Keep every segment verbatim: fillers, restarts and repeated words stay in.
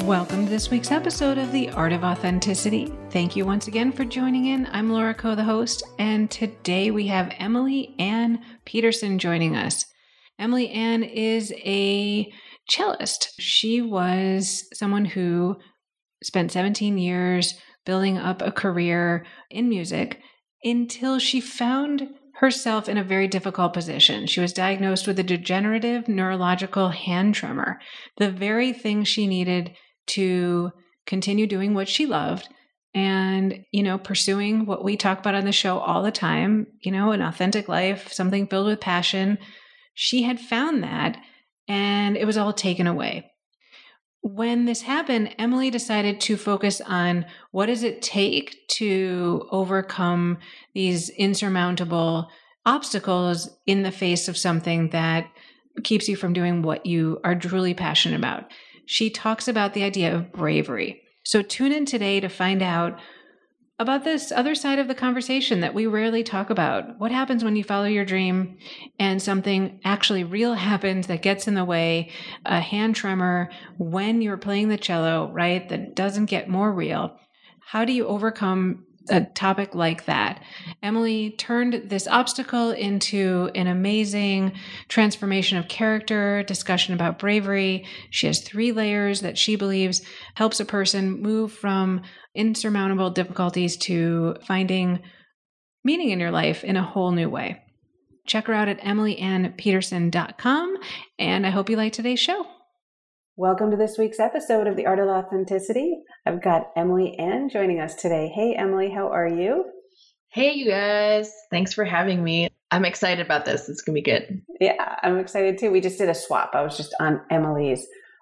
Welcome to this week's episode of The Art of Authenticity. Thank you once again for joining in. I'm Laura Koh, the host, and today we have Emily Ann Peterson joining us. Emily Ann is a cellist. She was someone who spent seventeen years building up a career in music until she found herself in a very difficult position. She was diagnosed with a degenerative neurological hand tremor, the very thing she needed to continue doing what she loved and, you know, pursuing what we talk about on the show all the time, you know, an authentic life, something filled with passion. She had found that and it was all taken away. When this happened, Emily decided to focus on what does it take to overcome these insurmountable obstacles in the face of something that keeps you from doing what you are truly passionate about. She talks about the idea of bravery. So tune in today to find out about this other side of the conversation that we rarely talk about. What happens when you follow your dream and something actually real happens that gets in the way, a hand tremor when you're playing the cello, right? That doesn't get more real. How do you overcome a topic like that? Emily turned this obstacle into an amazing transformation of character, discussion about bravery. She has three layers that she believes helps a person move from insurmountable difficulties to finding meaning in your life in a whole new way. Check her out at emily ann peterson dot com, and I hope you like today's show. Welcome to this week's episode of The Art of Authenticity. I've got Emily Ann joining us today. Hey, Emily, how are you? Hey, you guys. Thanks for having me. I'm excited about this. It's going to be good. Yeah, I'm excited too. We just did a swap. I was just on Emily's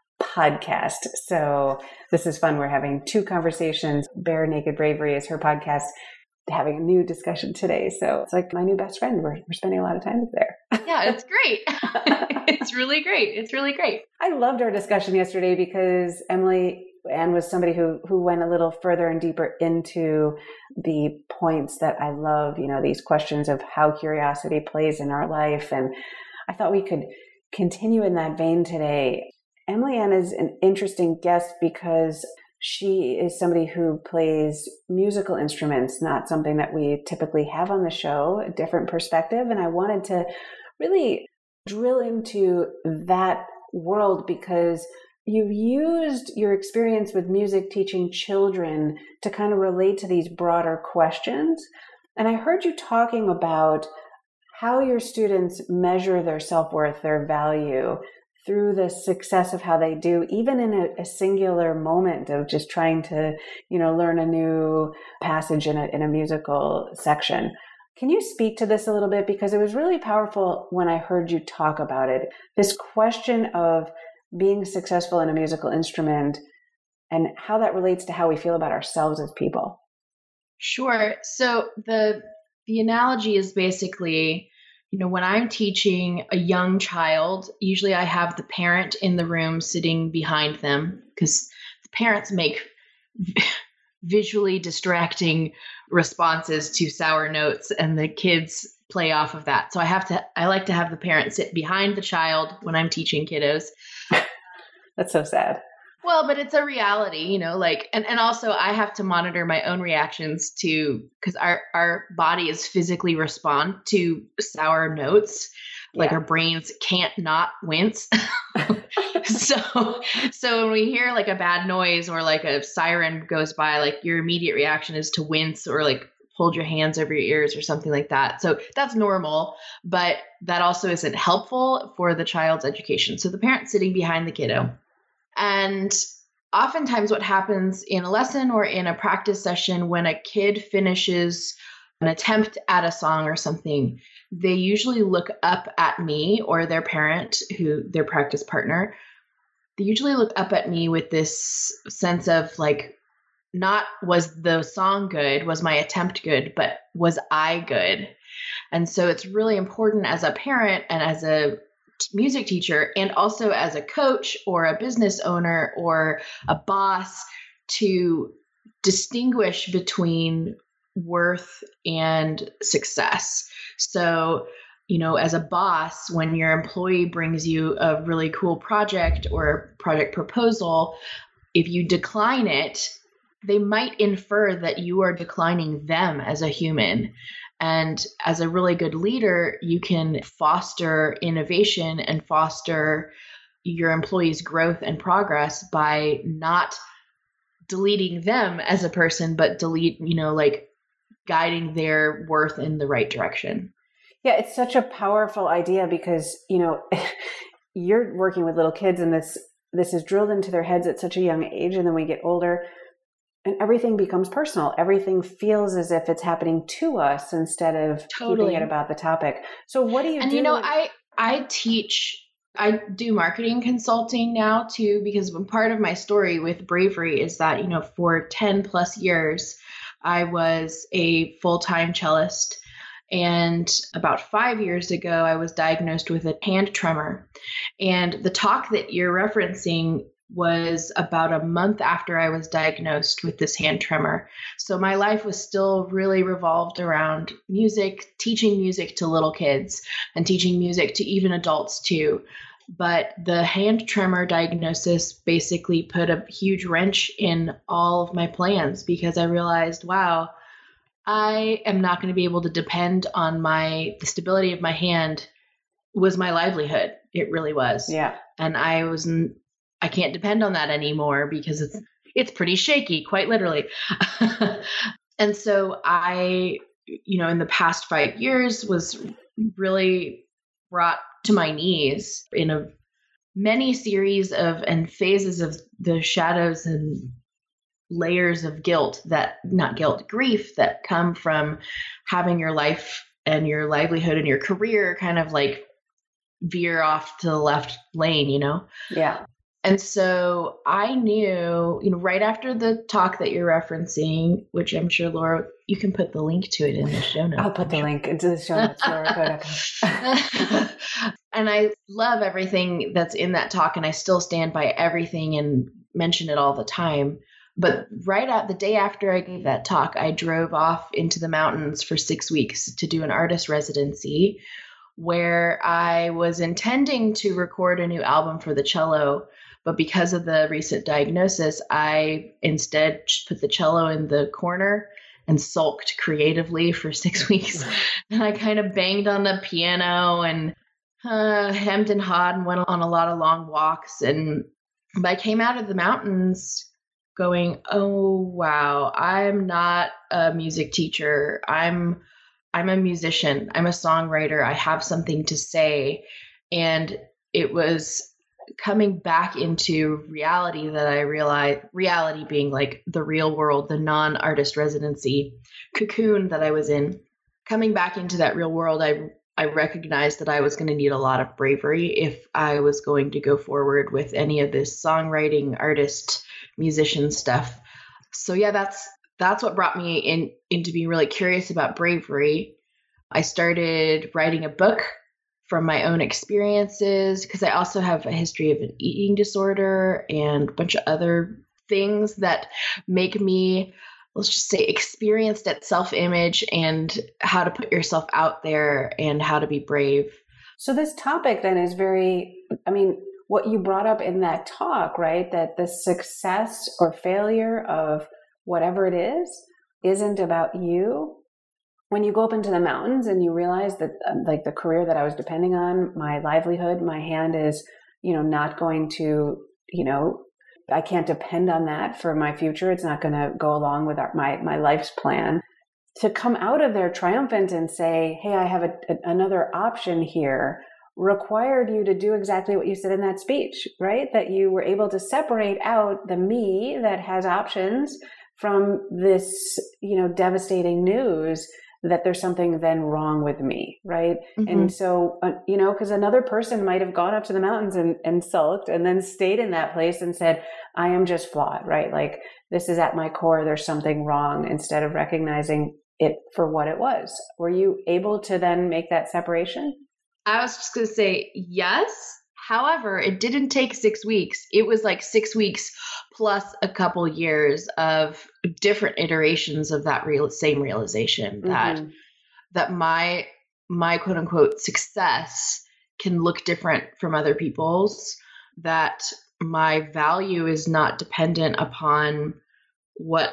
podcast. So this is fun. We're having two conversations. Bare Naked Bravery is her podcast, having a new discussion today. So it's like my new best friend. We're, we're spending a lot of time there. Yeah, it's great. It's really great. It's really great. I loved our discussion yesterday because Emily Ann was somebody who, who went a little further and deeper into the points that I love, you know, these questions of how curiosity plays in our life. And I thought we could continue in that vein today. Emily Ann is an interesting guest because she is somebody who plays musical instruments, not something that we typically have on the show, a different perspective. And I wanted to really drill into that world because you've used your experience with music teaching children to kind of relate to these broader questions. And I heard you talking about how your students measure their self-worth, their value, through the success of how they do, even in a, a singular moment of just trying to, you know, learn a new passage in a, in a musical section. Can you speak to this a little bit? Because it was really powerful when I heard you talk about it. This question of being successful in a musical instrument and how that relates to how we feel about ourselves as people. Sure. So the the analogy is basically, you know, when I'm teaching a young child, usually I have the parent in the room sitting behind them because the parents make visually distracting responses to sour notes and the kids play off of that. So I have to, I like to have the parent sit behind the child when I'm teaching kiddos. That's so sad. Well, but it's a reality, you know, like, and, and also I have to monitor my own reactions to, because our, our body is physically respond to sour notes. Like Yeah. our brains can't not wince. so, so when we hear like a bad noise or like a siren goes by, like your immediate reaction is to wince or like hold your hands over your ears or something like that. So that's normal, but that also isn't helpful for the child's education. So the parent's sitting behind the kiddo. And oftentimes what happens in a lesson or in a practice session when a kid finishes an attempt at a song or something, they usually look up at me or their parent, who their practice partner. They usually look up at me with this sense of like, not was the song good, was my attempt good, but was I good? And so it's really important as a parent and as a music teacher and also as a coach or a business owner or a boss to distinguish between worth and success. So, you know, as a boss, when your employee brings you a really cool project or a project proposal, if you decline it, they might infer that you are declining them as a human. And as a really good leader, you can foster innovation and foster your employees' growth and progress by not deleting them as a person, but delete, you know, like guiding their worth in the right direction. Yeah, it's such a powerful idea because, you know, you're working with little kids and this this is drilled into their heads at such a young age, and then we get older and everything becomes personal. Everything feels as if it's happening to us instead of Totally. keeping it about the topic. So what do you and do? you know, when- I I teach I do marketing consulting now too, because part of my story with Bravery is that, you know, for ten plus years, I was a full-time cellist. And about five years ago, I was diagnosed with a hand tremor. And the talk that you're referencing was about a month after I was diagnosed with this hand tremor. So my life was still really revolved around music, teaching music to little kids and teaching music to even adults too. But the hand tremor diagnosis basically put a huge wrench in all of my plans because I realized, wow, I am not going to be able to depend on my, the stability of my hand was my livelihood. It really was. Yeah. And I was, I can't depend on that anymore because it's, it's pretty shaky, quite literally. And so I, you know, in the past five years was really brought to my knees in a many series of and phases of the shadows and layers of guilt that not guilt, grief that come from having your life and your livelihood and your career kind of like veer off to the left lane, you know? Yeah. And so I knew, you know, right after the talk that you're referencing, which I'm sure, Laura, you can put the link to it in the show notes. I'll put the link into the show notes, laura co dot com. And I love everything that's in that talk, and I still stand by everything and mention it all the time. But right at the day after I gave that talk, I drove off into the mountains for six weeks to do an artist residency where I was intending to record a new album for the cello. But because of the recent diagnosis, I instead put the cello in the corner and sulked creatively for six weeks. And I kind of banged on the piano and uh, hemmed and hawed and went on a lot of long walks. And I came out of the mountains going, oh, wow, I'm not a music teacher. I'm I'm a musician. I'm a songwriter. I have something to say. And it was coming back into reality that I realized, reality being like the real world, the non-artist residency cocoon that I was in. Coming back into that real world, I I recognized that I was going to need a lot of bravery if I was going to go forward with any of this songwriting, artist, musician stuff. So yeah, that's that's what brought me in into being really curious about bravery. I started writing a book from my own experiences because I also have a history of an eating disorder and a bunch of other things that make me, let's just say, experienced at self-image and how to put yourself out there and how to be brave. So this topic then is very, I mean, what you brought up in that talk, right? That the success or failure of whatever it is isn't about you. When you go up into the mountains and you realize that um, like the career that I was depending on, my livelihood, my hand is, you know, not going to, you know, I can't depend on that for my future. It's not going to go along with our, my, my life's plan. To come out of there triumphant and say, hey, I have a, a, another option here, required you to do exactly what you said in that speech, right? That you were able to separate out the me that has options from this, you know, devastating news that there's something then wrong with me, right? Mm-hmm. And so, uh, you know, because another person might have gone up to the mountains and, and sulked and then stayed in that place and said, I am just flawed, right? Like, this is at my core, there's something wrong, instead of recognizing it for what it was. Were you able to then make that separation? I was just going to say yes. However, it didn't take six weeks. It was like six weeks plus a couple years of different iterations of that real same realization mm-hmm. that that my my quote unquote success can look different from other people's. That my value is not dependent upon what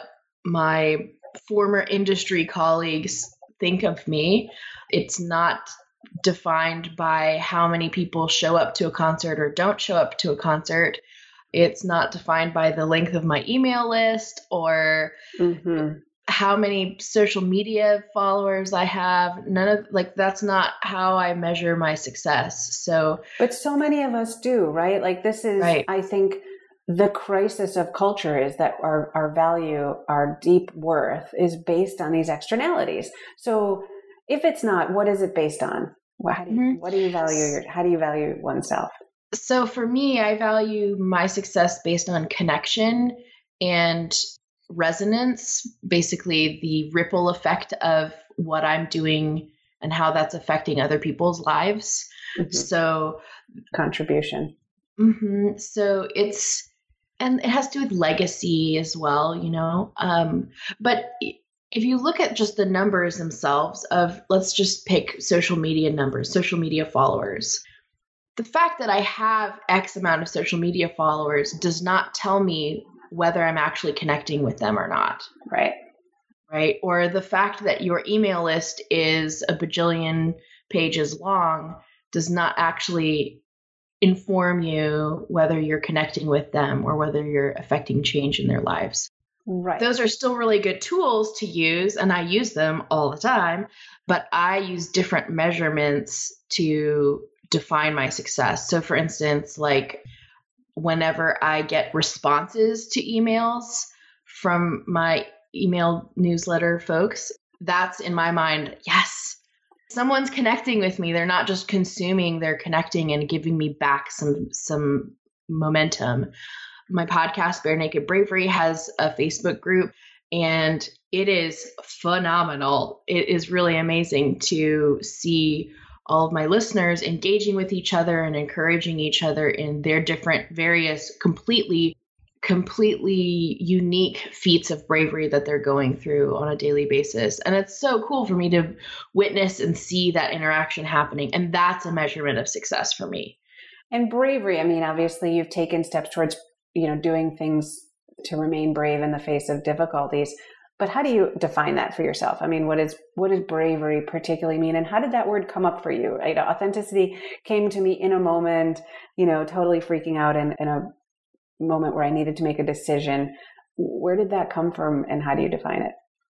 my former industry colleagues think of me. It's not defined by how many people show up to a concert or don't show up to a concert. It's not defined by the length of my email list or mm-hmm. how many social media followers I have. None of like, that's not how I measure my success. So, but so many of us do, right? Like this is, right. I think the crisis of culture is that our, our value, our deep worth is based on these externalities. So if it's not, what is it based on? What, how do you, mm-hmm. what do you value your, how do you value oneself? So for me, I value my success based on connection and resonance, basically the ripple effect of what I'm doing and how that's affecting other people's lives. Mm-hmm. So contribution. Mm-hmm, so it's, and it has to do with legacy as well, you know? Um, but if you look at just the numbers themselves of, let's just pick social media numbers, social media followers. The fact that I have X amount of social media followers does not tell me whether I'm actually connecting with them or not. Right. Right. Or the fact that your email list is a bajillion pages long does not actually inform you whether you're connecting with them or whether you're affecting change in their lives. Right. Those are still really good tools to use, and I use them all the time, but I use different measurements to define my success. So for instance, like whenever I get responses to emails from my email newsletter folks, that's in my mind, yes, someone's connecting with me. They're not just consuming, they're connecting and giving me back some some momentum. My podcast, Bare Naked Bravery, has a Facebook group, and it is phenomenal. It is really amazing to see all of my listeners engaging with each other and encouraging each other in their different, various, completely, completely unique feats of bravery that they're going through on a daily basis. And it's so cool for me to witness and see that interaction happening. And that's a measurement of success for me. And bravery, I mean, obviously you've taken steps towards, you know, doing things to remain brave in the face of difficulties. But how do you define that for yourself? I mean, what is what does bravery particularly mean? And how did that word come up for you? You know, authenticity came to me in a moment, you know, totally freaking out in, in a moment where I needed to make a decision. Where did that come from and how do you define it?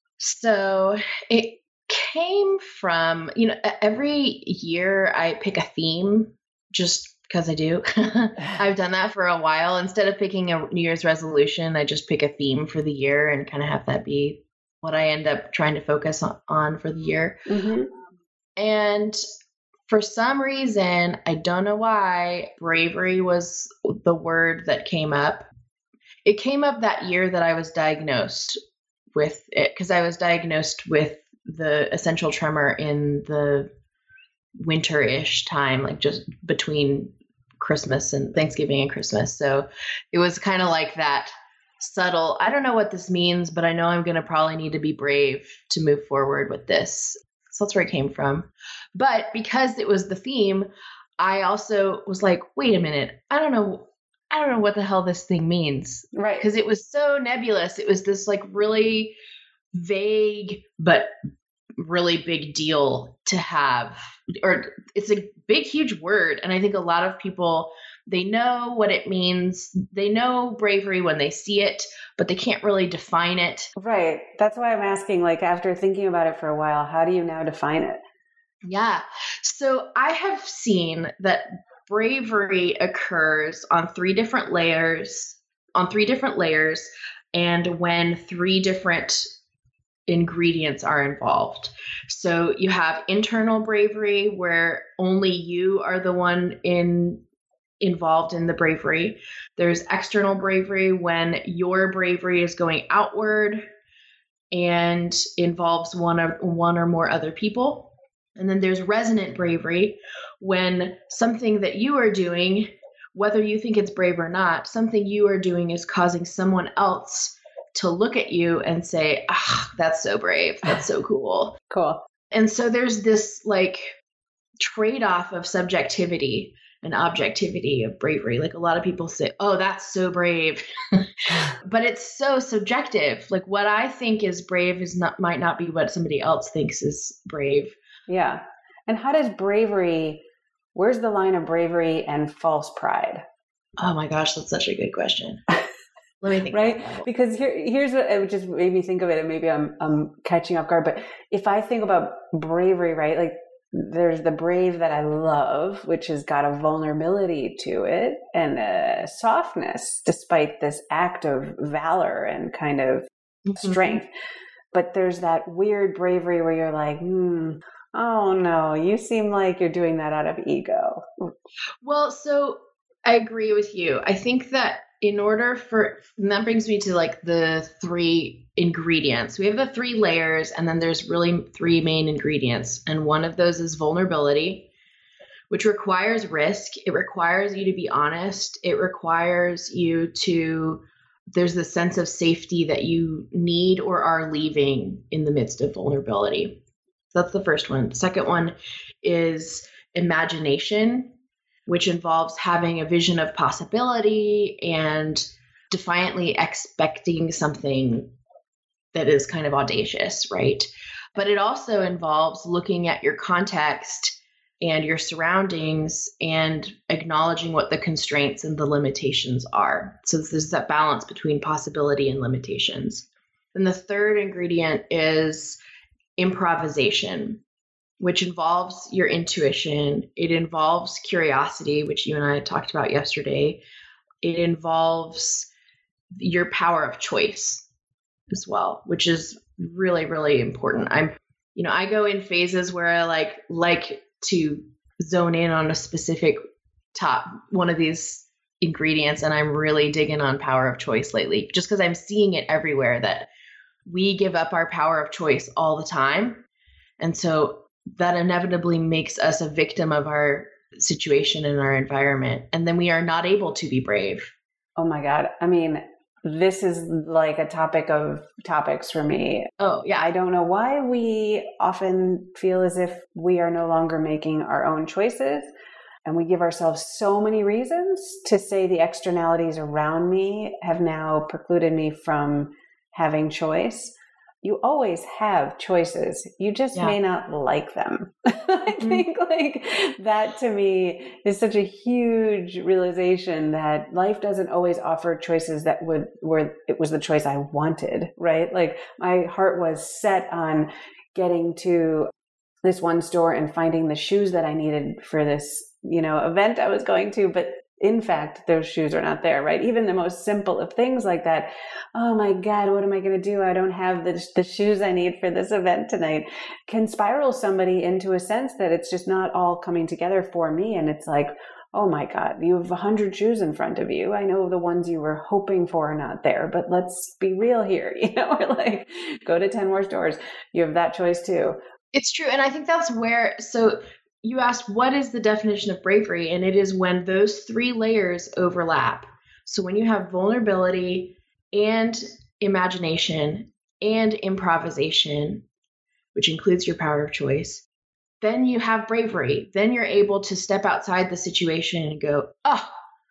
So it came from, you know, every year I pick a theme just because I do. I've done that for a while. Instead of picking a New Year's resolution, I just pick a theme for the year and kind of have that be what I end up trying to focus on, on for the year. Mm-hmm. And for some reason, I don't know why, bravery was the word that came up. It came up that year that I was diagnosed with it, because I was diagnosed with the essential tremor in the winter-ish time, like just between Christmas and Thanksgiving and Christmas. So it was kind of like that subtle, I don't know what this means, but I know I'm going to probably need to be brave to move forward with this. So that's where it came from. But because it was the theme, I also was like, wait a minute, I don't know. I don't know what the hell this thing means. Right. Because it was so nebulous. It was this like really vague, but really big deal to have, or it's a big, huge word. And I think a lot of people, they know what it means. They know bravery when they see it, but they can't really define it. Right. That's why I'm asking, like, after thinking about it for a while, how do you now define it? Yeah. So I have seen that bravery occurs on three different layers, on three different layers, and when three different ingredients are involved. So you have internal bravery, where only you are the one in involved in the bravery. There's external bravery, when your bravery is going outward and involves one or one or more other people. And then there's resonant bravery, when something that you are doing, whether you think it's brave or not, something you are doing is causing someone else to look at you and say, ah, that's so brave. That's so cool. Cool. And so there's this like trade-off of subjectivity. an objectivity of bravery. Like a lot of people say, oh, that's so brave. But it's so subjective. Like what I think is brave is not might not be what somebody else thinks is brave. Yeah. And how does bravery, where's the line of bravery and false pride? Oh my gosh, that's such a good question. Let me think. Right? Because here, here's what it just made me think of it, and maybe I'm I'm catching off guard. But if I think about bravery, right? Like there's the brave that I love, which has got a vulnerability to it and a softness, despite this act of valor and kind of mm-hmm. strength. But there's that weird bravery where you're like, hmm, oh no, you seem like you're doing that out of ego. Well, so I agree with you. I think that in order for, and that brings me to like the three ingredients. We have the three layers, and then there's really three main ingredients. And one of those is vulnerability, which requires risk. It requires you to be honest. It requires you to, there's the sense of safety that you need or are leaving in the midst of vulnerability. So that's the first one. The second one is imagination, which involves having a vision of possibility and defiantly expecting something that is kind of audacious, right? But it also involves looking at your context and your surroundings and acknowledging what the constraints and the limitations are. So there's that balance between possibility and limitations. Then the third ingredient is improvisation, which involves your intuition. It involves curiosity, which you and I talked about yesterday. It involves your power of choice as well, which is really, really important. I'm, you know, I go in phases where I like, like to zone in on a specific top, one of these ingredients. And I'm really digging on power of choice lately, just because I'm seeing it everywhere that we give up our power of choice all the time. And so that inevitably makes us a victim of our situation and our environment. And then we are not able to be brave. Oh my God. I mean, this is like a topic of topics for me. Oh yeah. I don't know why we often feel as if we are no longer making our own choices. And we give ourselves so many reasons to say the externalities around me have now precluded me from having choice. You always have choices. You just yeah. may not like them. I mm-hmm. think like that to me is such a huge realization that life doesn't always offer choices that would, where it was the choice I wanted, right? Like my heart was set on getting to this one store and finding the shoes that I needed for this, you know, event I was going to, but in fact, those shoes are not there, right? Even the most simple of things like that. Oh my God, what am I going to do? I don't have the, the shoes I need for this event tonight. Can spiral somebody into a sense that it's just not all coming together for me. And it's like, oh my God, you have a hundred shoes in front of you. I know the ones you were hoping for are not there, but let's be real here. You know, or like go to ten more stores. You have that choice too. It's true. And I think that's where, so you asked, what is the definition of bravery? And it is when those three layers overlap. So when you have vulnerability and imagination and improvisation, which includes your power of choice, then you have bravery. Then you're able to step outside the situation and go, oh,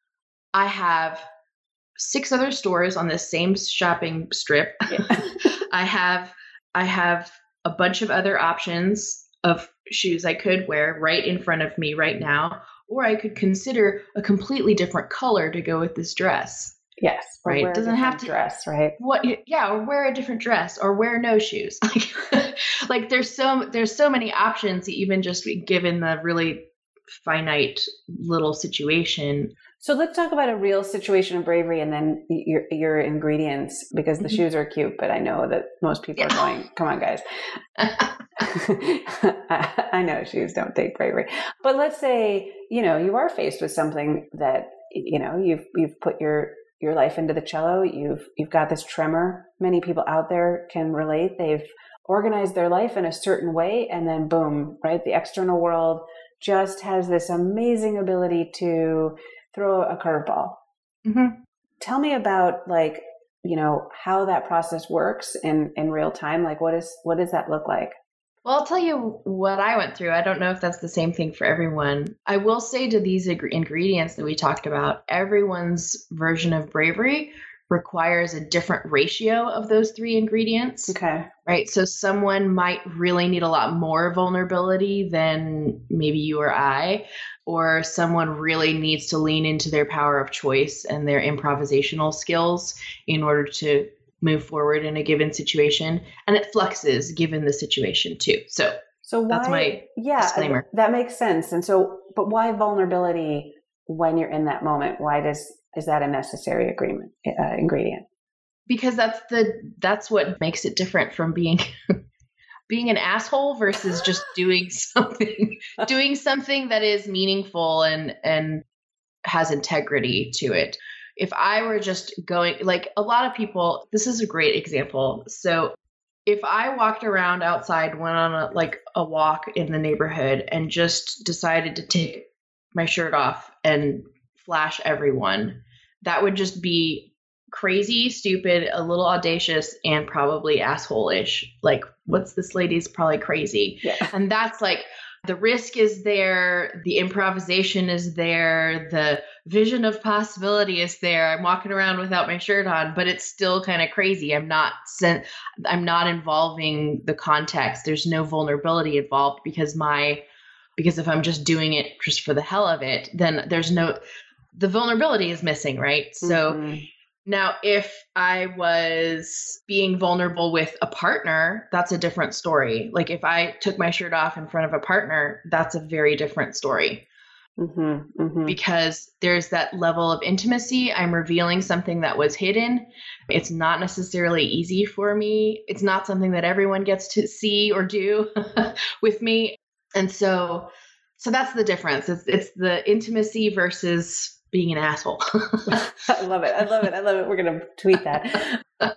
I have six other stores on this same shopping strip. Yeah. I have, I have a bunch of other options of shoes I could wear right in front of me right now, or I could consider a completely different color to go with this dress. Yes, right. It doesn't have to dress, right? What? Yeah, or wear a different dress, or wear no shoes. Like, like there's so there's so many options, even just given the really finite little situation. So let's talk about a real situation of bravery, and then your your ingredients, because the mm-hmm. shoes are cute, but I know that most people yeah. are going, "Come on, guys." I know shoes don't take bravery, but let's say, you know, you are faced with something that, you know, you've, you've put your, your life into the cello. You've, you've got this tremor. Many people out there can relate. They've organized their life in a certain way, and then boom, right? The external world just has this amazing ability to throw a curveball. Mm-hmm. Tell me about, like, you know, how that process works in, in real time. Like, what is, what does that look like? Well, I'll tell you what I went through. I don't know if that's the same thing for everyone. I will say to these ing- ingredients that we talked about, everyone's version of bravery requires a different ratio of those three ingredients. Okay. Right. So someone might really need a lot more vulnerability than maybe you or I, or someone really needs to lean into their power of choice and their improvisational skills in order to move forward in a given situation. And it fluxes given the situation too. So, so why, that's my yeah, disclaimer. That makes sense. And so, but why vulnerability when you're in that moment? Why does, is that a necessary agreement, uh, ingredient? Because that's the, that's what makes it different from being, being an asshole versus just doing something, doing something that is meaningful and, and has integrity to it. If I were just going, like a lot of people, this is a great example. So if I walked around outside, went on a, like a walk in the neighborhood and just decided to take my shirt off and flash everyone, that would just be crazy, stupid, a little audacious, and probably asshole-ish. Like, what's this lady's probably crazy. Yeah. And that's like, the risk is there, the improvisation is there, the vision of possibility is there. I'm walking around without my shirt on, but it's still kind of crazy. I'm not sen- I'm not involving the context. There's no vulnerability involved because my because if I'm just doing it just for the hell of it, then there's no the vulnerability is missing, right? So Mm-hmm. Now, if I was being vulnerable with a partner, that's a different story. Like if I took my shirt off in front of a partner, that's a very different story. Mm-hmm. Mm-hmm. Because there's that level of intimacy. I'm revealing something that was hidden. It's not necessarily easy for me. It's not something that everyone gets to see or do with me. And so, so that's the difference. It's, it's the intimacy versus being an asshole. I love it. I love it. I love it. We're going to tweet that.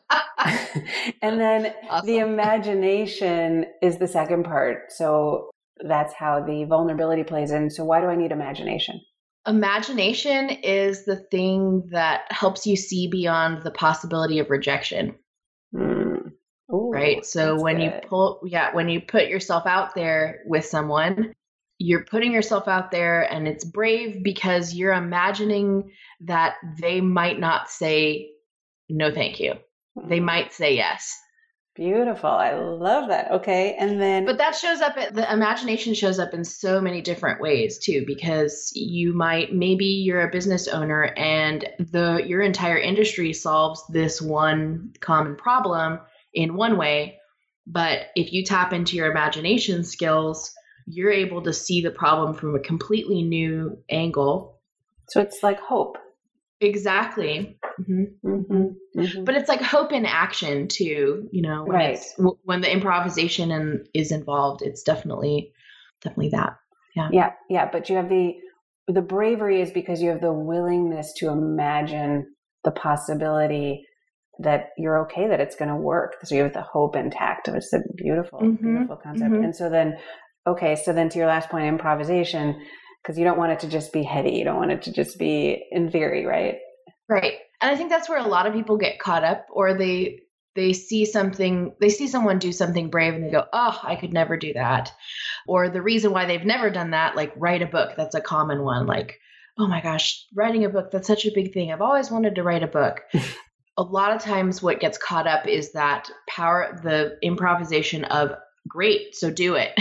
And then Awesome. The imagination is the second part. So that's how the vulnerability plays in. So why do I need imagination? Imagination is the thing that helps you see beyond the possibility of rejection. Mm. Ooh, right? So when good. you pull, yeah, when you put yourself out there with someone, you're putting yourself out there, and it's brave because you're imagining that they might not say no thank you. They might say yes. Beautiful. I love that. Okay. And then But that shows up at the imagination shows up in so many different ways too, because you might, maybe you're a business owner and the your entire industry solves this one common problem in one way. But if you tap into your imagination skills, you're able to see the problem from a completely new angle. So it's like hope. Exactly. Mm-hmm. Mm-hmm. Mm-hmm. But it's like hope in action too, you know, when Right. it's, when the improvisation and is involved, it's definitely, definitely that. Yeah. Yeah. Yeah. But you have the, the bravery is because you have the willingness to imagine the possibility that you're okay, that it's going to work. So you have the hope intact. It's a beautiful, Mm-hmm. beautiful concept. Mm-hmm. And so then, okay. So then to your last point, improvisation, because you don't want it to just be heady. You don't want it to just be in theory, right? Right. And I think that's where a lot of people get caught up, or they, they see something, they see someone do something brave and they go, oh, I could never do that. Or the reason why they've never done that, like write a book. That's a common one. Like, oh my gosh, writing a book, that's such a big thing. I've always wanted to write a book. A lot of times what gets caught up is that power, the improvisation of great, so do it.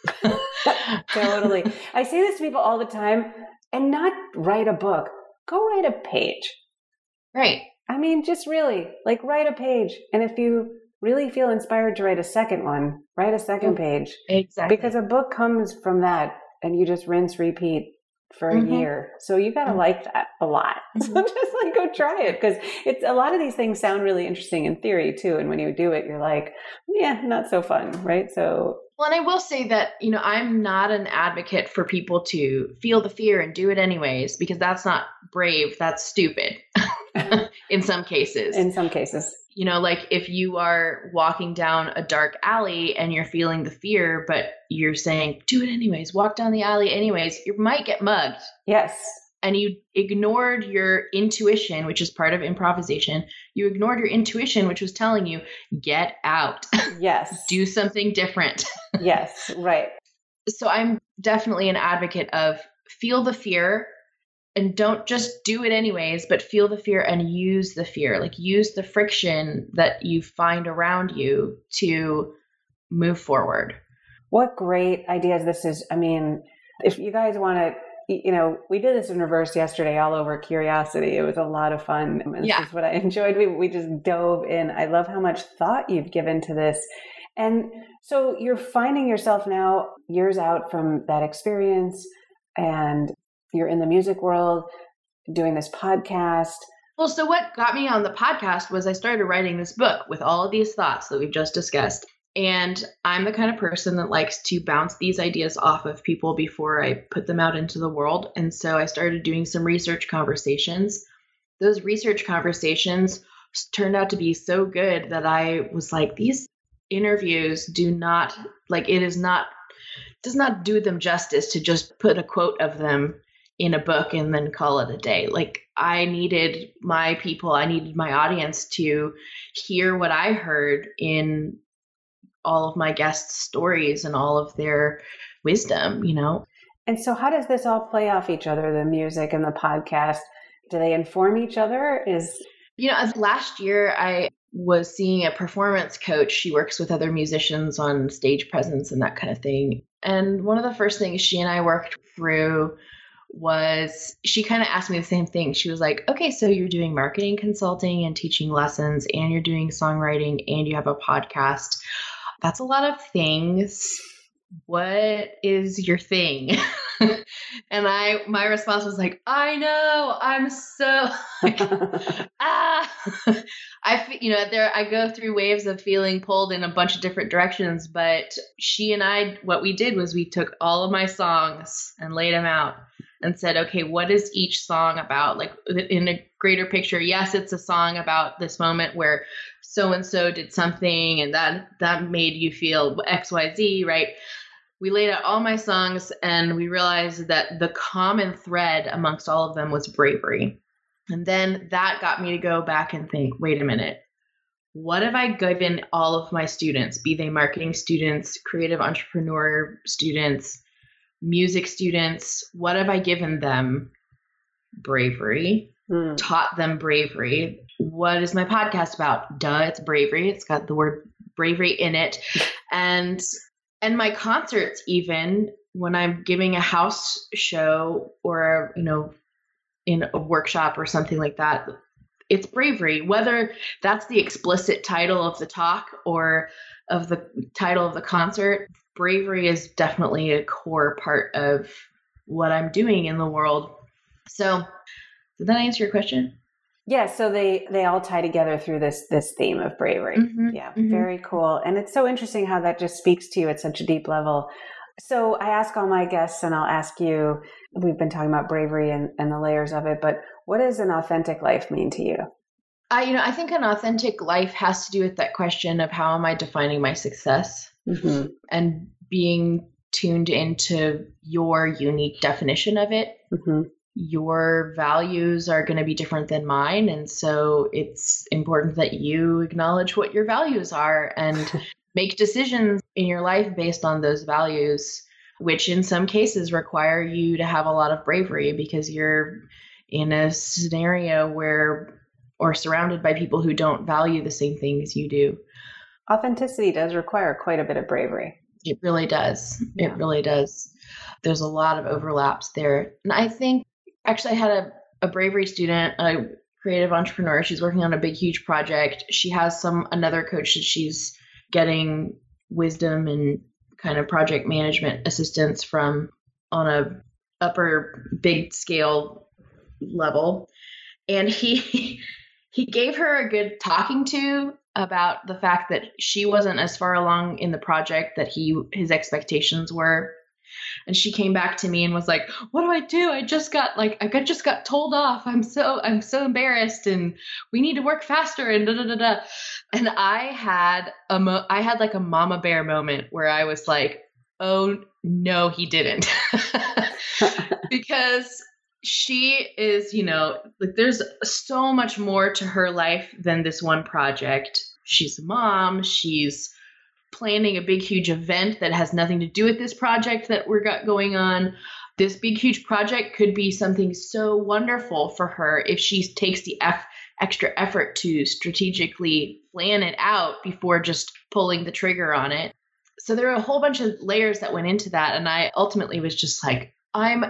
Totally. I say this to people all the time, and not write a book. Go write a page. Right. I mean, just really, like write a page. And if you really feel inspired to write a second one, write a second page. Exactly. Because a book comes from that, and you just rinse, repeat for a Mm-hmm. year. So you got to Mm-hmm. like that a lot. Mm-hmm. So just like go try it, because it's a lot of these things sound really interesting in theory too. And when you do it, you're like, yeah, not so fun. Right. So Well, and I will say that, you know, I'm not an advocate for people to feel the fear and do it anyways, because that's not brave. That's stupid in some cases. in some cases, You know, like if you are walking down a dark alley and you're feeling the fear, but you're saying, do it anyways, walk down the alley anyways, you might get mugged. yes. and you ignored your intuition, which is part of improvisation. You ignored your intuition, which was telling you, get out. Yes. Do something different. Yes, right. So I'm definitely an advocate of feel the fear and don't just do it anyways, but feel the fear and use the fear, like use the friction that you find around you to move forward. What great ideas this is. I mean, if you guys want to, you know, we did this in reverse yesterday, all over curiosity. It was a lot of fun. And this yeah. is what I enjoyed. We, we just dove in. I love how much thought you've given to this. And so you're finding yourself now years out from that experience, and you're in the music world doing this podcast. Well, so what got me on the podcast was I started writing this book with all of these thoughts that we've just discussed. And I'm the kind of person that likes to bounce these ideas off of people before I put them out into the world. And so I started doing some research conversations. Those research conversations turned out to be so good that I was like, these interviews do not, like, it is not, does not do them justice to just put a quote of them in a book and then call it a day. Like, I needed my people, I needed my audience to hear what I heard in all of my guests' stories and all of their wisdom, you know? And so how does this all play off each other, the music and the podcast? Do they inform each other? Is You know, as last year I was seeing a performance coach. She works with other musicians on stage presence and that kind of thing. And one of the first things she and I worked through was she kind of asked me the same thing. She was like, okay, so you're doing marketing consulting and teaching lessons, and you're doing songwriting, and you have a podcast. That's a lot of things. What is your thing? And I, my response was like, I know, I'm so, like, ah, I, you know, there, I go through waves of feeling pulled in a bunch of different directions, but she and I, what we did was we took all of my songs and laid them out and said, okay, what is each song about? Like, in a greater picture, yes, it's a song about this moment where so-and-so did something and that, that made you feel X, Y, Z, right? We laid out all my songs and we realized that the common thread amongst all of them was bravery. And then that got me to go back and think, wait a minute, what have I given all of my students, be they marketing students, creative entrepreneur students, music students, what have I given them? Bravery, mm. taught them bravery. What is my podcast about? Duh, it's bravery. It's got the word bravery in it. And And my concerts, even when I'm giving a house show or, you know, in a workshop or something like that, it's bravery, whether that's the explicit title of the talk or of the title of the concert. Bravery is definitely a core part of what I'm doing in the world. So did that answer your question? Yeah, so they they all tie together through this this theme of bravery. Mm-hmm, yeah, mm-hmm. Very cool. And it's so interesting how that just speaks to you at such a deep level. So I ask all my guests, and I'll ask you, we've been talking about bravery and, and the layers of it, but what does an authentic life mean to you? I, you know, I think an authentic life has to do with that question of how am I defining my success, mm-hmm. and being tuned into your unique definition of it. Mm-hmm. Your values are going to be different than mine. And so it's important that you acknowledge what your values are and make decisions in your life based on those values, which in some cases require you to have a lot of bravery because you're in a scenario where, or surrounded by people who don't value the same things you do. Authenticity does require quite a bit of bravery. It really does. Yeah. It really does. There's a lot of overlaps there. And I think Actually, I had a, a bravery student, a creative entrepreneur. She's working on a big, huge project. She has some another coach that she's getting wisdom and kind of project management assistance from on a upper big scale level. And he he gave her a good talking to about the fact that she wasn't as far along in the project that he his expectations were. And she came back to me and was like, what do I do? I just got like, I got, just got told off. I'm so, I'm so embarrassed and we need to work faster and da, da, da, da. And I had a, mo- I had like a mama bear moment where I was like, oh no, he didn't. Because she is, you know, like there's so much more to her life than this one project. She's a mom. She's planning a big, huge event that has nothing to do with this project that we're got going on. This big, huge project could be something so wonderful for her if she takes the F, extra effort to strategically plan it out before just pulling the trigger on it. So there are a whole bunch of layers that went into that. And I ultimately was just like, I'm,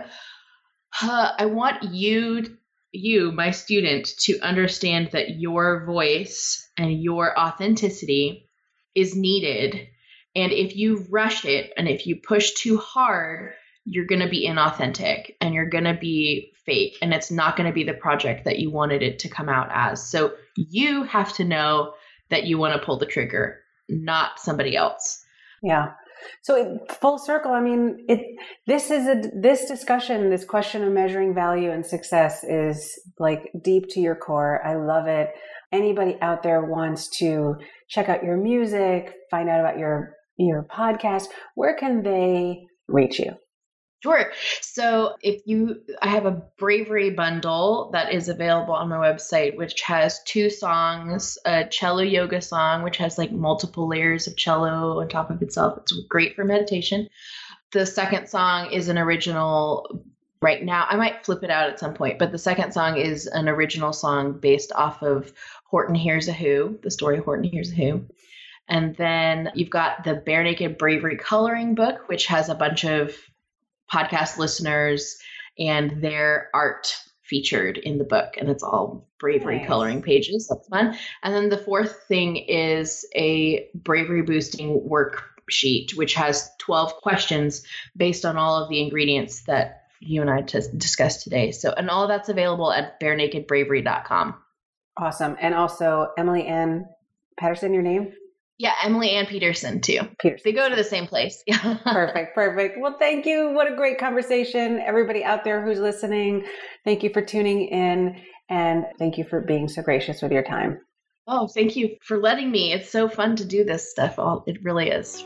uh, I want you, you, my student, to understand that your voice and your authenticity is needed. And if you rush it and if you push too hard, you're going to be inauthentic and you're going to be fake, and it's not going to be the project that you wanted it to come out as. So you have to know that you want to pull the trigger, not somebody else. Yeah. So it, full circle, I mean, it, this is a, this discussion, this question of measuring value and success is like deep to your core. I love it. Anybody out there wants to check out your music, find out about your, your podcast, where can they reach you? Sure. So if you, I have a bravery bundle that is available on my website, which has two songs, a cello yoga song, which has like multiple layers of cello on top of itself. It's great for meditation. The second song is an original right now. I might flip it out at some point, but the second song is an original song based off of Horton Hears a Who, the story of Horton Hears a Who. And then you've got the Bare Naked Bravery coloring book, which has a bunch of podcast listeners and their art featured in the book. And it's all bravery nice. Coloring pages. That's fun. And then the fourth thing is a bravery boosting worksheet, which has twelve questions based on all of the ingredients that you and I t- discussed today. So, and all of that's available at bare naked bravery dot com. Awesome. And also Emily Ann Patterson, your name? Yeah, Emily Ann Peterson too. Peterson. They go to the same place. Perfect, perfect. Well, thank you. What a great conversation. Everybody out there who's listening, thank you for tuning in, and thank you for being so gracious with your time. Oh, thank you for letting me. It's so fun to do this stuff. Oh, it really is.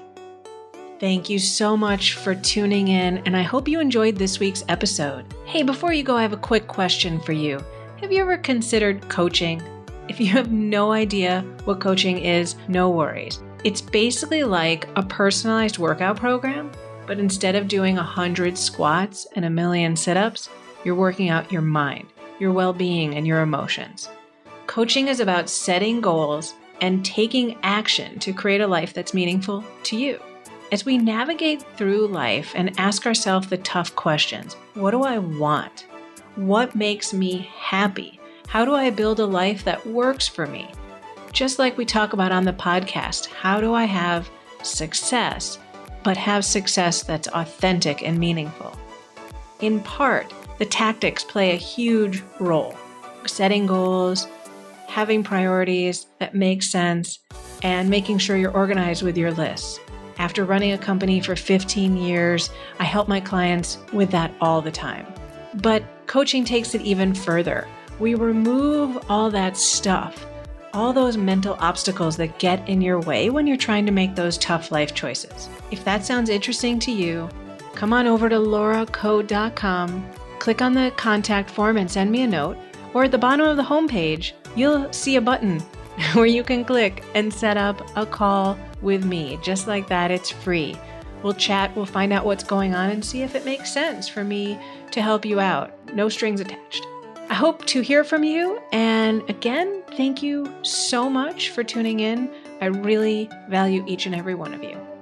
Thank you so much for tuning in, and I hope you enjoyed this week's episode. Hey, before you go, I have a quick question for you. Have you ever considered coaching? If you have no idea what coaching is, no worries. It's basically like a personalized workout program, but instead of doing a hundred squats and a million sit-ups, you're working out your mind, your well-being, and your emotions. Coaching is about setting goals and taking action to create a life that's meaningful to you. As we navigate through life and ask ourselves the tough questions, what do I want? What makes me happy? How do I build a life that works for me? Just like we talk about on the podcast, how do I have success, but have success that's authentic and meaningful? In part, the tactics play a huge role. Setting goals, having priorities that make sense, and making sure you're organized with your lists. After running a company for fifteen years, I help my clients with that all the time. But coaching takes it even further. We remove all that stuff, all those mental obstacles that get in your way when you're trying to make those tough life choices. If that sounds interesting to you, come on over to laura coe dot com, click on the contact form and send me a note, or at the bottom of the homepage, you'll see a button where you can click and set up a call with me. Just like that, it's free. We'll chat, we'll find out what's going on and see if it makes sense for me to help you out. No strings attached. I hope to hear from you. And again, thank you so much for tuning in. I really value each and every one of you.